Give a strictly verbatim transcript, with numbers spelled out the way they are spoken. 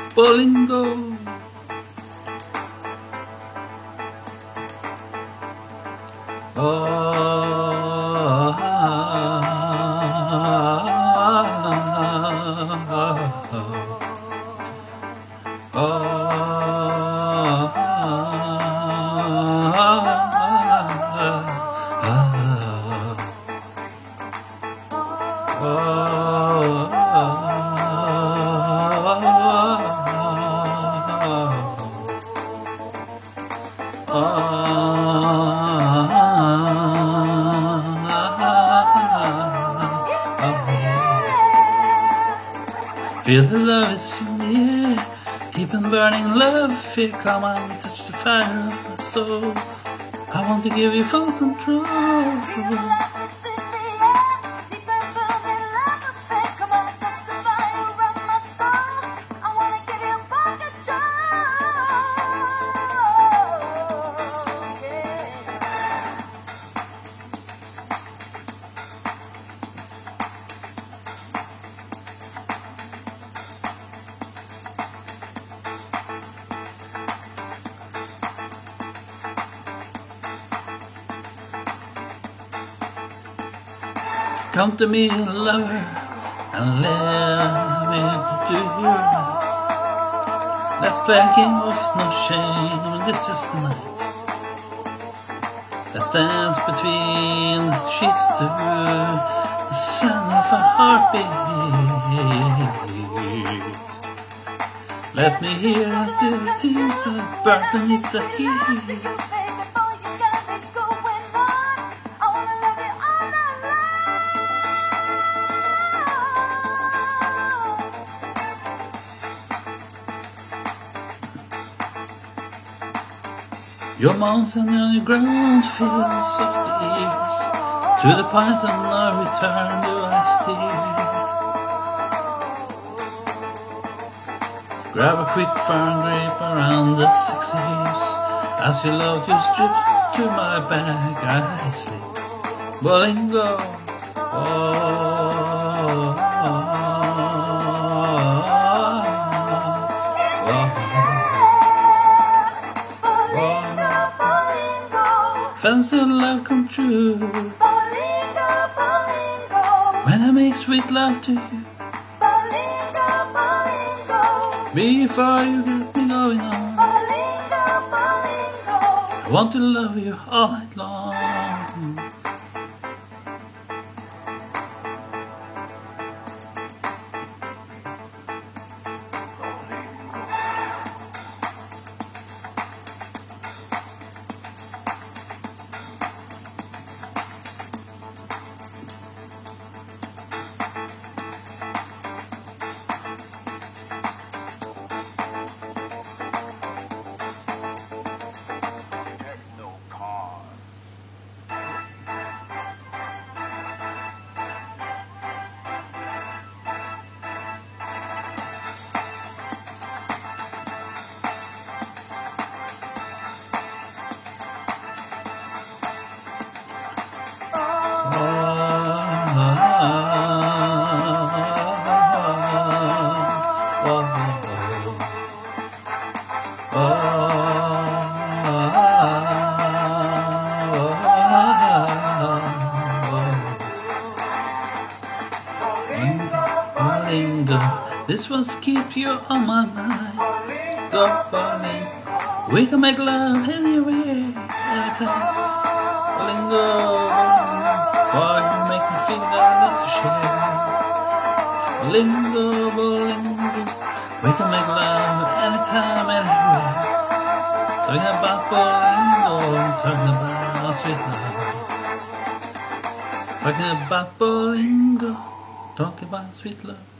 Bolingo. Oh, feel the love, it's in the air. Keep on burning love, feel come on, touch the fire of my soul. I want to give you full control. Come to me, lover, and let me do you right. Let's play a game of no shame, this is the night. Let's dance between the sheets to the sound of a heartbeat. Let me hear us do the things that burn beneath the heat. Your mountain and your ground feels soft ears. To the point of no return do I steer. Grab a quick firm grip around the sexy hips. As your love you strip to my back I sleep. Bolingo, oh, oh, oh. Fancy love come true. Bolingo, bolingo. When I make sweet love to you. Bolingo, bolingo. Before you get me going on. Bolingo, bolingo. I want to love you all night long. Bolingo, this one's keep you on my mind. Go Bolingo, we can make love anywhere, anytime. Bolingo, boy, you make me feel I love to share. Bolingo, Bolingo, we can make love anytime, anywhere. Talking about Bolingo, talking about sweet love. Talking about Bolingo, talking about sweet love.